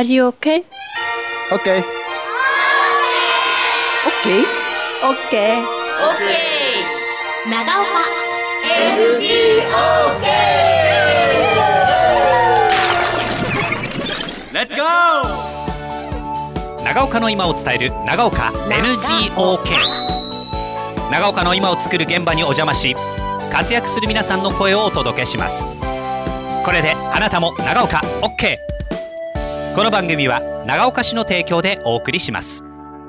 Are you okay? Okay. Okay. Okay. 長岡 Let's go! 長岡の今を伝える長岡 NGOK。 長岡の今を作る現場にお邪魔し、活躍する皆さんの声をお届けします。これであなたも長岡 OK。 この番組は長岡市の提供でお送りします。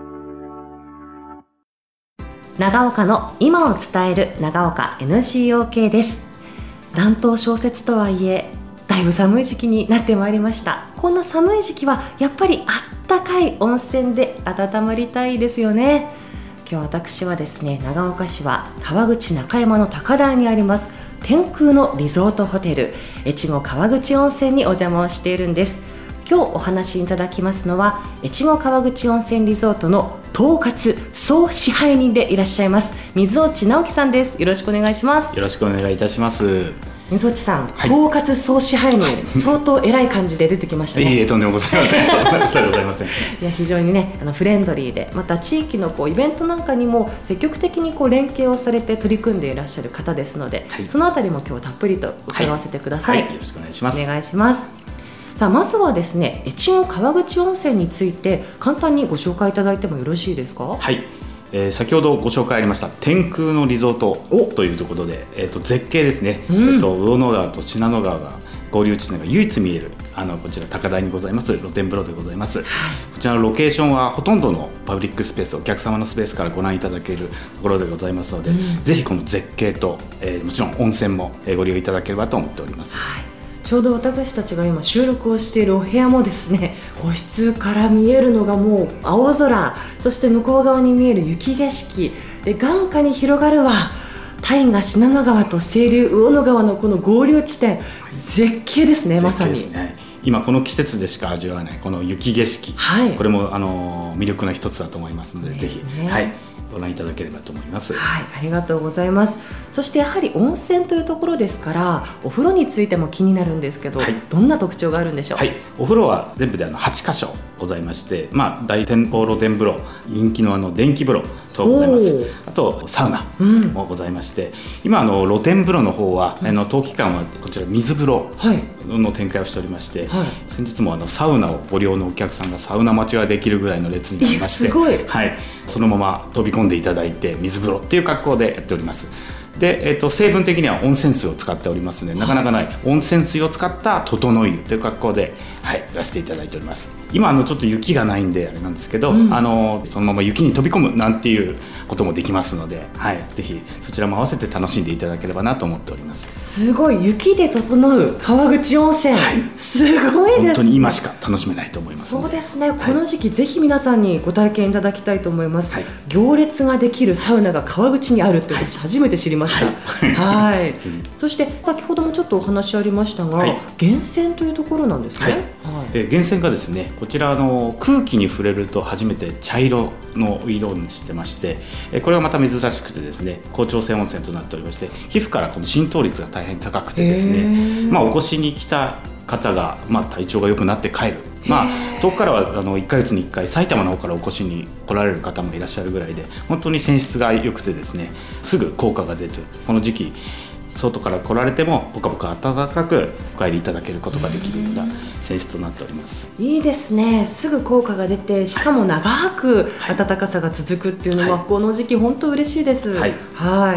長岡の今を伝える長岡 NGOK です。暖冬小説とはいえだいぶ寒い時期になってまいりました。こんな寒い時期はやっぱりあったかい温泉で温まりたいですよね。今日私はですね、長岡市は川口中山の高台にあります天空のリゾートホテル越後川口温泉にお邪魔をしているんです。今日お話しいただきますのは越後川口温泉リゾートの統括総支配人でいらっしゃいます水落直樹さんです。よろしくお願いします。 よろしくお願いいたします。 水落さん、 はい、 統括総支配人、相当偉い感じで出てきましたね。 いえとんでもございません。とんでもございません。いや非常にねフレンドリーで、また地域のイベントなんかにも積極的に連携をされて取り組んでいらっしゃる方ですので、はい、そのあたりも今日たっぷりと伺わせてください。 はいはい、よろしくお願いします。 お願いします。さあまずはですね、越後川口温泉について簡単にご紹介いただいてもよろしいですか。 はい、先ほどご紹介ありました天空のリゾートというところで、絶景ですね、魚野川と信濃川が合流地点が唯一見えるこちら高台にございます露天風呂でございます、はい、こちらのロケーションはほとんどのパブリックスペース、お客様のスペースからご覧いただけるところでございますので、ぜひこの絶景と、もちろん温泉もご利用いただければと思っております。 はい、ちょうど私たちが今収録をしているお部屋もですね、個室から見えるのがもう青空、そして向こう側に見える雪景色で、眼下に広がるは大河信濃川と清流魚野川のこの合流地点、絶景ですね。まさに、 ね、今この季節でしか味わえないこの雪景色、はい、これも魅力の一つだと思いますので、ぜひ、はい、ご覧いただければと思います。 はい、ありがとうございます。そしてやはり温泉というところですから、お風呂についても気になるんですけど、はい、どんな特徴があるんでしょう。 はい、お風呂は全部で8箇所ございまして、大展望露天風呂、人気の電気風呂とございます。あとサウナもございまして、今露天風呂の方は、冬期間はこちら水風呂の展開をしておりまして、はい、先日もサウナをご利用のお客さんがサウナ待ちができるぐらいの列になりまして、 すごい、 はい、そのまま飛び込んでいただいて水風呂っていう格好でやっております。で、成分的には温泉水を使っておりますので、なかなかない温泉水を使った整い湯という格好で、はい、出していただいております。今ちょっと雪がないんであれなんですけど、そのまま雪に飛び込むなんていうこともできますので、はい、ぜひそちらも合わせて楽しんでいただければなと思っております。 すごい、雪で整う川口温泉、はい、すごいですね。 本当に今しか楽しめないと思います。 そうですね、この時期、ぜひ皆さんにご体験いただきたいと思います、はい、行列ができるサウナが川口にあるって私初めて知りました。はい、そして先ほどもちょっとお話ありましたが、はい、源泉というところなんですね。はい、 源泉がですね、こちら空気に触れると初めて茶色の色にしてまして、これがまた珍しくてですね、高調性温泉となっておりまして、皮膚からこの浸透率が大変高くてですね、お越しに来た方が、体調が良くなって帰る、遠くからは1ヶ月に1回埼玉の方からお越しに来られる方もいらっしゃるぐらいで、本当に泉質が良くてですね、すぐ効果が出て、この時期外から来られてもポカポカ暖かくお帰りいただけることができるような泉質となっております。 いいですね。すぐ効果が出て、しかも長く暖かさが続くっていうのは、この時期本当嬉しいです。はい、はい、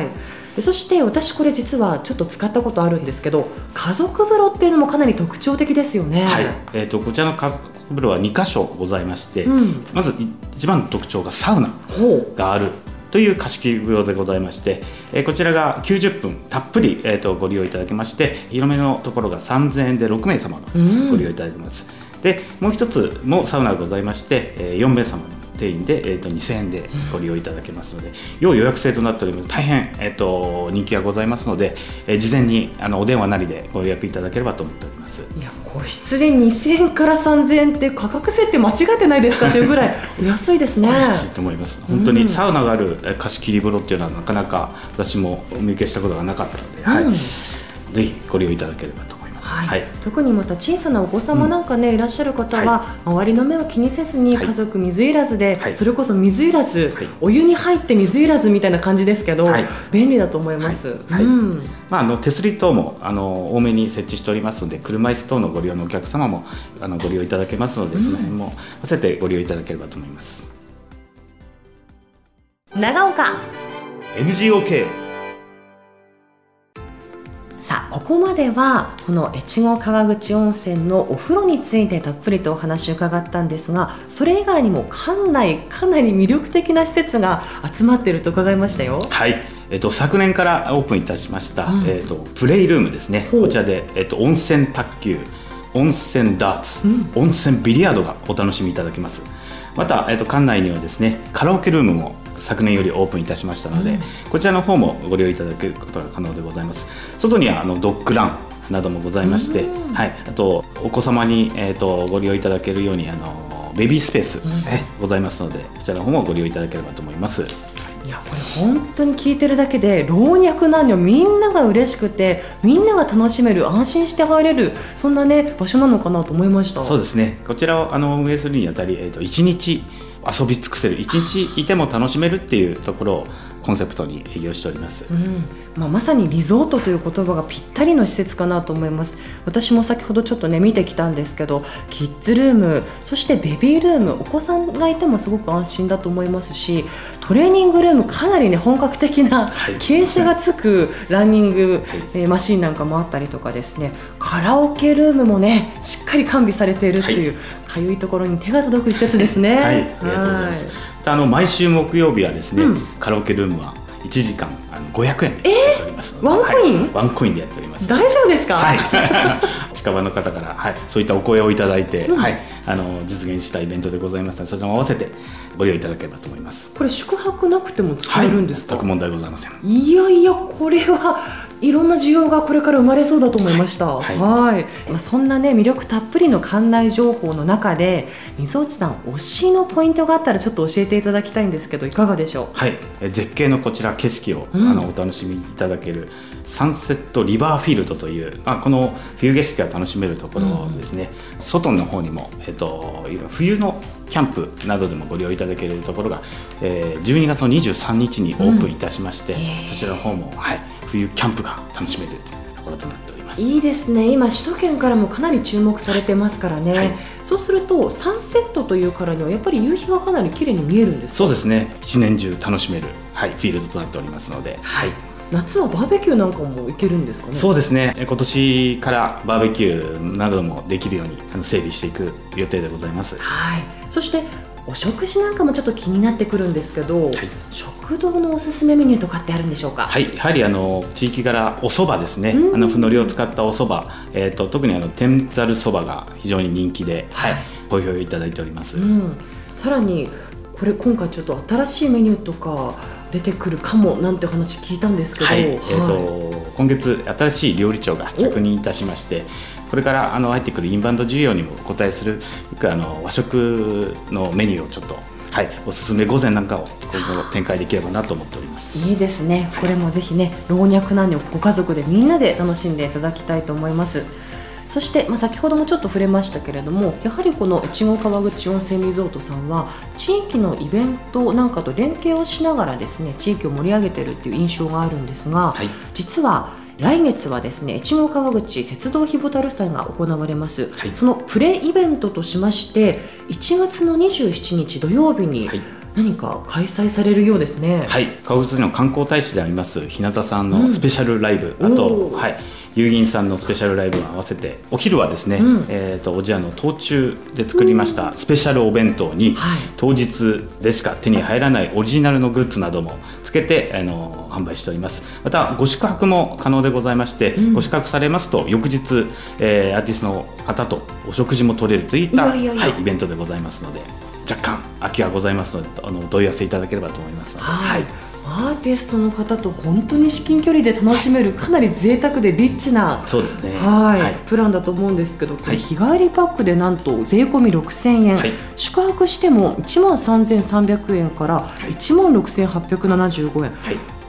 そして私これ実はちょっと使ったことあるんですけど、家族風呂っていうのもかなり特徴的ですよね。 はい、こちらの家族風呂は2箇所ございまして、まず一番の特徴がサウナがあるという貸し風呂でございまして、こちらが90分たっぷり、ご利用いただきまして、広めのところが3000円で6名様がご利用いただけます。でもう一つもサウナがございまして、4名様の定員で、2000円でご利用いただけますので、要予約制となっております。大変、人気がございますので、事前にお電話なりでご予約いただければと思っております。 いや、個室で2000円から3000円って価格設定間違ってないですかというぐらいお安いですね。 安いと思います。本当にサウナがある貸し切り風呂っていうのはなかなか私もお見受けしたことがなかったので、はい、ぜひご利用いただければと思います。 はい、特にまた小さなお子様なんかね、いらっしゃる方は、周りの目を気にせずに家族水入らずで、それこそ水入らず、お湯に入って水入らずみたいな感じですけど、便利だと思います。 手すり等も多めに設置しておりますので、車椅子等のご利用のお客様もご利用いただけますので、その辺も合わせてご利用いただければと思います。 長岡 NGOK。 さあ、ここまではこの越後川口温泉のお風呂についてたっぷりとお話を伺ったんですが、それ以外にも館内かなり魅力的な施設が集まっていると伺いましたよ。 はい、昨年からオープンいたしました、プレイルームですね。こちらで、温泉卓球、温泉ダーツ、温泉ビリヤードがお楽しみいただけます。また、館内にはですね、カラオケルームも昨年よりオープンいたしましたので、こちらの方もご利用いただけることが可能でございます。外にはドッグランなどもございまして、あとお子様に、ご利用いただけるようにベビースペース、ございますので、こちらの方もご利用いただければと思います。 いや、これ本当に聞いてるだけで老若男女みんなが嬉しくて、みんなが楽しめる、安心して入れる、そんなね場所なのかなと思いました。 そうですね、こちらを運営するにあたり、1日遊び尽くせる、1日いても楽しめるっていうところをコンセプトに営業しております。 まさにリゾートという言葉がぴったりの施設かなと思います。私も先ほどちょっとね見てきたんですけど、キッズルーム、そしてベビールーム、お子さんがいてもすごく安心だと思いますし、トレーニングルーム、かなりね本格的な傾斜がつくランニング、マシンなんかもあったりとかですね、カラオケルームもねしっかり完備されているっていう、かゆいところに手が届く施設ですね。 ありがとうございます。毎週木曜日はですね、カラオケルームは1時間500円でやっておりますので、 ワンコイン、 ワンコインでやっております。 大丈夫ですか？ 近場の方から、そういったお声をいただいて、実現したイベントでございますので、そちらも合わせてご利用いただければと思います。 これ宿泊なくても使えるんですか？ 全く問題ございません。 いやいや、これはいろんな需要がこれから生まれそうだと思いました。そんなね魅力たっぷりの館内情報の中で、水落さん推しのポイントがあったらちょっと教えていただきたいんですけど、いかがでしょう？絶景のこちら景色を、お楽しみいただけるサンセットリバーフィールドという、この冬景色が楽しめるところですね。外の方にも、冬のキャンプなどでもご利用いただけるところが、12月の23日にオープンいたしまして、そちらの方も、冬キャンプが楽しめるところとなっております。 いいですね。今首都圏からもかなり注目されてますからね。そうするとサンセットというからにはやっぱり夕日がかなり綺麗に見えるんですか？ そうですね、一年中楽しめる、フィールドとなっておりますので、 夏はバーベキューなんかも行けるんですかね？ そうですね、今年からバーベキューなどもできるように整備していく予定でございます。 そしてお食事なんかもちょっと気になってくるんですけど、食堂のおすすめメニューとかってあるんでしょうか？ やはり地域柄お蕎麦ですね。ふのりを使ったお蕎麦、特に天ざる蕎麦が非常に人気で、ご評価いただいております。 さらにこれ今回ちょっと新しいメニューとか出てくるかもなんて話聞いたんですけど、 今月新しい料理長が着任いたしまして、これから入ってくるインバウンド需要にもお応えする和食のメニューをちょっと、おすすめ御膳なんかを今後展開できればなと思っております。 いいですね。これもぜひね、老若男女ご家族でみんなで楽しんでいただきたいと思います。そして、先ほどもちょっと触れましたけれども、やはりこの越後川口温泉リゾートさんは地域のイベントなんかと連携をしながらですね、地域を盛り上げているっていう印象があるんですが、実は来月はですね、越後川口雪道火蛍祭が行われます。そのプレイベントとしまして、1月の27日土曜日に何か開催されるようですね。 川口の観光大使であります日向さんのスペシャルライブ、あと有銀さんのスペシャルライブを合わせて、お昼はですね、おじやの冬中で作りましたスペシャルお弁当に、当日でしか手に入らないオリジナルのグッズなどもつけて販売しております。またご宿泊も可能でございまして、ご宿泊されますと翌日、アーティストの方とお食事も取れるといったイベントでございますので、若干空きがございますのでお問い合わせいただければと思いますので、 アーティストの方と本当に至近距離で楽しめる、かなり贅沢でリッチなプランだと思うんですけど、これ日帰りパックでなんと税込み6000円、宿泊しても1万3300円から1万6875円、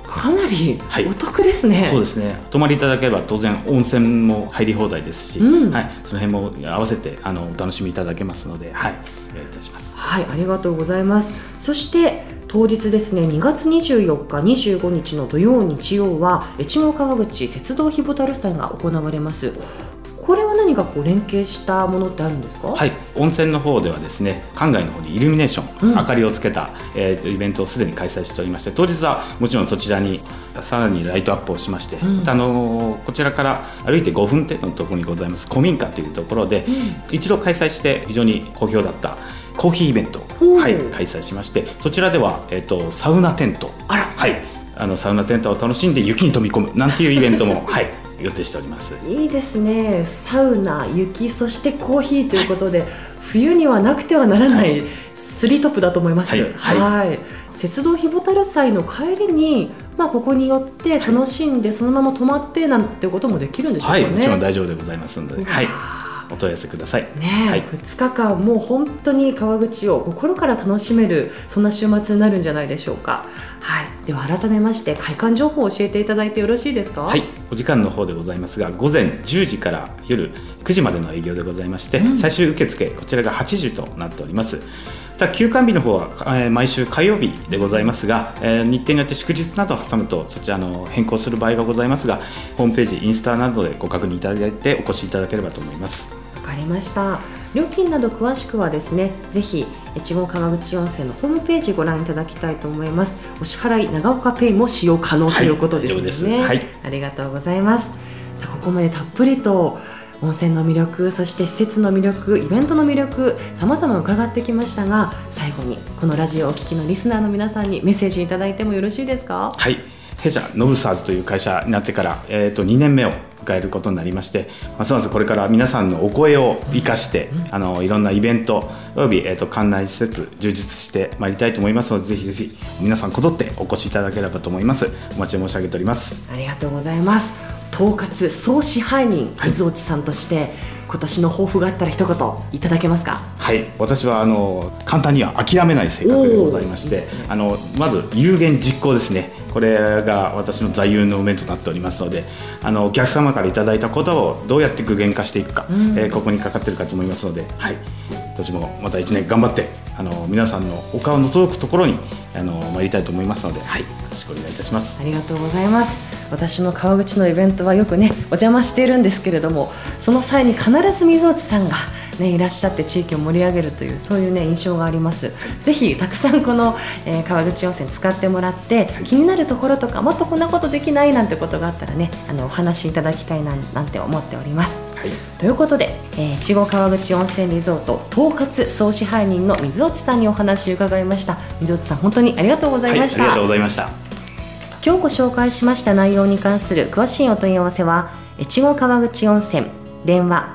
かなりはいお得ですね。 そうですね。泊まりいただければ当然温泉も入り放題ですし、 うんはい、その辺も合わせてお楽しみいただけますので、はい、お願いいたします。 はい、ありがとうございます。そして当日ですね、2月24日25日の土曜日曜は越後川口雪道火蛍祭が行われます。これは何か連携したものってあるんですか？ はい、温泉の方ではですね、館外の方にイルミネーション、明かりをつけた、イベントをすでに開催しておりまして、当日はもちろんそちらにさらにライトアップをしまして、またこちらから歩いて5分程度のところにございます古民家というところで、一度開催して非常に好評だったコーヒーイベントを、はい、開催しまして、そちらでは、サウナテント、はい、サウナテントを楽しんで雪に飛び込むなんていうイベントも、はい、予定しております。 いいですね。サウナ、雪、そしてコーヒーということで、冬にはなくてはならないスリートップだと思います。 はいはい、 雪道火蛍祭の帰りに、ここに寄って楽しんで、そのまま泊まってなんてこともできるんでしょうかね。 はい、もちろん大丈夫でございますので、はい、お問い合わせください。 ね、はい、2日間もう本当に川口を心から楽しめる、そんな週末になるんじゃないでしょうか。はい、では改めまして会館情報を教えていただいてよろしいですか？ はい、お時間の方でございますが、午前10時から夜9時までの営業でございまして、最終受付こちらが8時となっております。ただ休館日の方は、毎週火曜日でございますが、日程によって祝日などを挟むとそちら変更する場合がございますが、ホームページインスタなどでご確認いただいてお越しいただければと思います。 わかりました。料金など詳しくはですね、ぜひ越後川口温泉のホームページご覧いただきたいと思います。お支払い長岡ペイも使用可能ということですね。 はい、 ありがとうございます。さあ、ここまでたっぷりと温泉の魅力、そして施設の魅力、イベントの魅力、様々伺ってきましたが、最後にこのラジオをお聞きのリスナーの皆さんにメッセージいただいてもよろしいですか？ はい、弊社ノブサーズという会社になってから、2年目を迎えることになりまして、ますますこれから皆さんのお声を生かして、いろんなイベントおよび、館内施設充実してまいりたいと思いますので、ぜひぜひ皆さんこぞってお越しいただければと思います。お待ち申し上げております。 ありがとうございます。統括総支配人水落さんとして、今年の抱負があったら一言いただけますか？ はい、私は簡単には諦めない性格でございまして、いいですね、まず有言実行ですね。これが私の座右の銘となっておりますので、お客様からいただいたことをどうやって具現化していくか、ここにかかっているかと思いますので、はい、私もまた1年頑張って皆さんのお顔の届くところに参りたいと思いますので、はい、よろしくお願いいたします。 ありがとうございます。私も川口のイベントはよくねお邪魔しているんですけれども、その際に必ず水落さんが、いらっしゃって地域を盛り上げるという、そういう、印象があります。ぜひたくさんこの、川口温泉使ってもらって、気になるところとか、もっとこんなことできないなんてことがあったらね、お話しいただきたいなんて思っております。はい、ということで、越後川口温泉リゾート統括総支配人の水落さんにお話を伺いました。水落さん、本当にありがとうございました。 はい、ありがとうございました。 今日ご紹介しました内容に関する詳しいお問い合わせは、越後川口温泉電話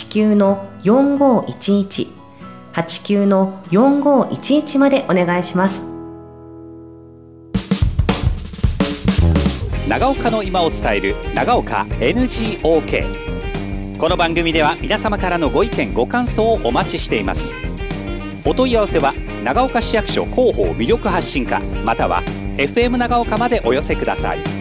89-4511 89-4511 までお願いします。 長岡の今を伝える長岡 NGOK。 この番組では皆様からのご意見ご感想をお待ちしています。お問い合わせは長岡市役所広報魅力発信課または FM 長岡までお寄せください。